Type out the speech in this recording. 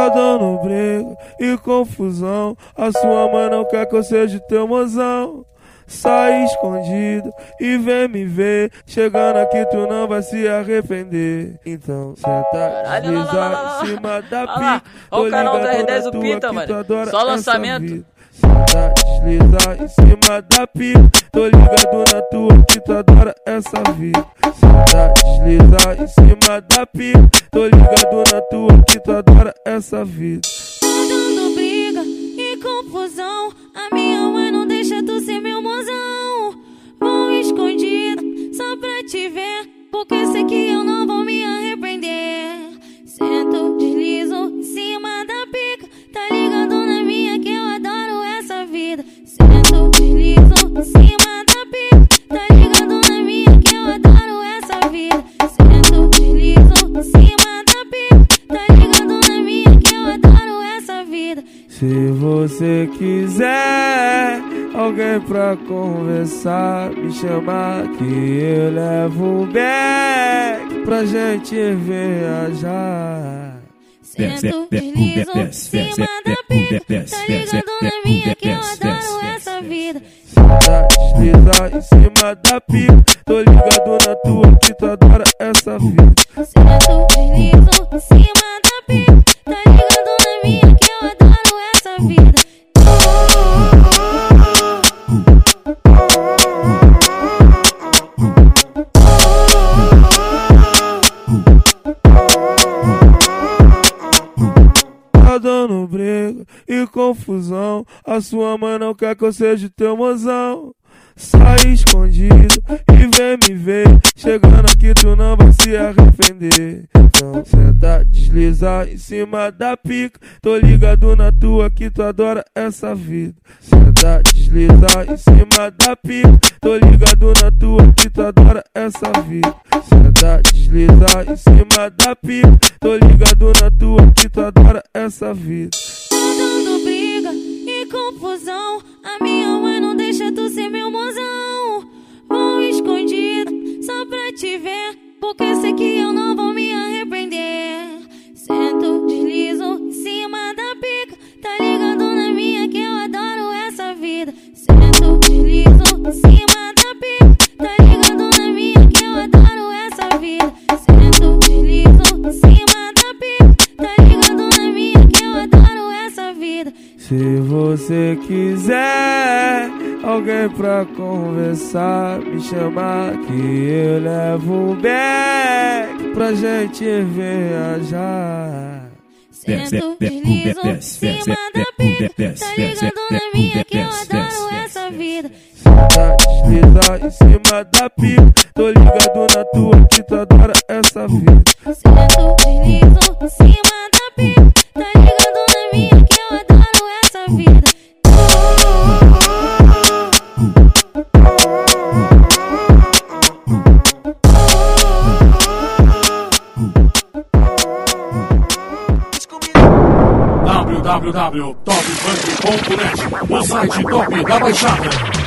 Tá dando briga e confusão, a sua mãe não quer que eu seja teu mozão. Sai escondido e vem me ver, chegando aqui tu não vai se arrepender. Então senta, desliza em cima da pica. Olha o canal do R10 o Pita, mano. Só lançamento. Senta, desliza em cima da pica. Tô ligado na tua que tu adora essa vida. Senta, desliza em cima da pica. Tô ligado na tua que tu adora essa vida. Tá dando briga e confusão, a minha mãe não deixa tu ser meu mozão. Vou escondido só pra te ver, porque sei que eu não vou me arrepender. Sento, deslizo em cima da pica, tá ligado na minha que eu adoro essa vida. Sento, deslizo em cima da pica, tá ligado na minha que eu adoro essa vida. Sento, deslizo em cima da pica, tá ligado na minha que eu adoro essa vida. Se você quiser alguém pra conversar, me chamar que eu levo um back pra gente viajar. Sento, deslizo em cima da pica, tá ligado na minha que eu adoro essa vida. Senta, desliza em cima da pica, tô ligado na tua que tu adora essa vida. Sento, deslizo em cima da pica, tá ligado na minha que eu adoro essa vida. Tá dando briga e confusão, a sua mãe não quer que eu seja teu mozão. Sai escondido e vem me ver, chegando aqui tu não vai se arrepender. Então senta, desliza em cima da pica, tô ligado na tua que tu adora essa vida. Senta, desliza em cima da pica, tô ligado na tua que tu adora essa vida. Senta, desliza em cima da pica, tô ligado na tua que tu adora essa vida. Tá dando briga e confusão, a minha mãe não deixa tu ser meu mozão. Vou escondido só pra te ver, porque sei que eu não vou me arrepender. Sento, deslizo em cima da pica, tá ligado na minha que eu adoro essa vida. Sento, deslizo em cima da pica, tá ligado na minha que eu adoro essa vida. Sento, deslizo em cima da pica, tá ligado na minha que eu adoro essa vida. Se você quiser alguém pra conversar, me chamar que eu levo um back pra gente viajar. Sento, deslizo em cima da pica, tá ligado na minha que eu adoro essa vida. Senta, desliza em cima da pica, tô ligado na tua que tu adora essa vida. Sento, deslizo em cima da pica, tá ligado na minha que eu adoro essa vida. www.topfunk.net, o site top da Baixada.